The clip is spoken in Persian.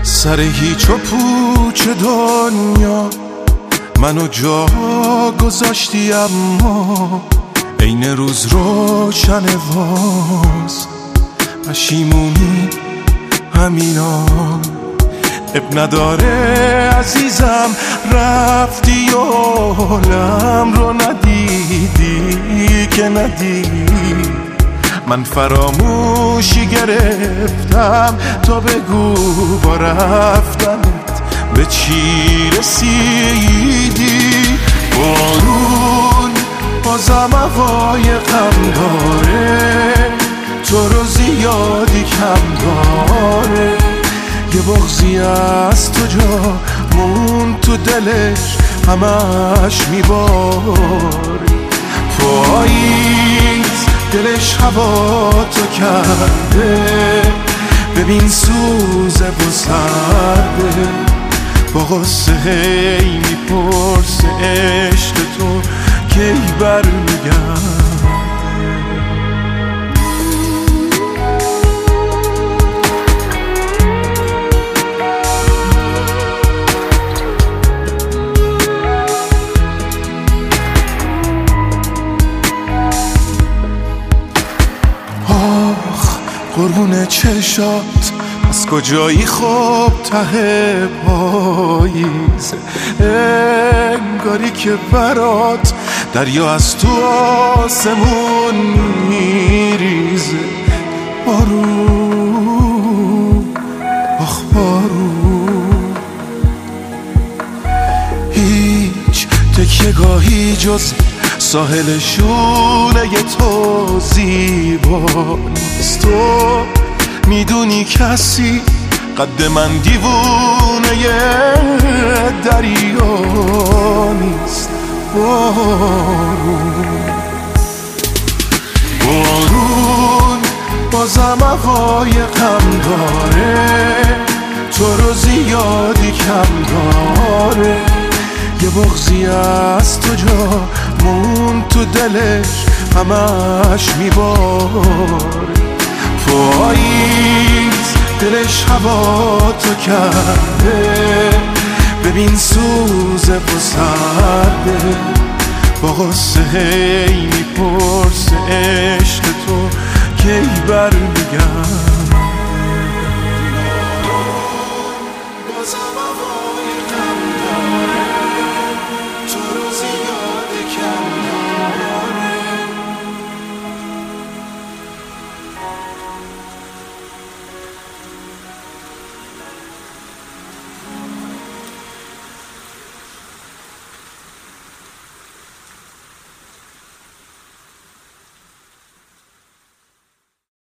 سر هیچ و پوچ دنیا منو جا گذاشتی، اما عین روز روشن واز پشیمونی همینا. اب نداره عزیزم رفتی و حالم رو ندیدی که ندیدی. من فراموشی گرفتم تا بگو با رفتنت به چی رسیدی. بارون بازم هوای غم داره، تو رو زیادی کم داره. یه بغضی از تو جا مون تو دلش همش میباره. پاییز دلش هوا تو کرده، ببین سوزه و سرده. با غصه هی میپرسه عشق تو کی برمیگرده. قربون چشات از کجایی خوب ته پاییز، انگاری که برات دریا از تو آسمون میریزه. بارون آخ بارون، هیچ تکیه‌گاهی جز ساحل شونه تو زیبا نیست. تو میدونی کسی قد من دیوونه دریا نیست. بارون بازم هوای غم داره، تو رو زیادی کم داره. یه بغضی از تو جا مون تو دلش همش میباره. پاییز دلش هوا تو کرده، ببین سوزه و سرده. با غصه هی میپرسه عشق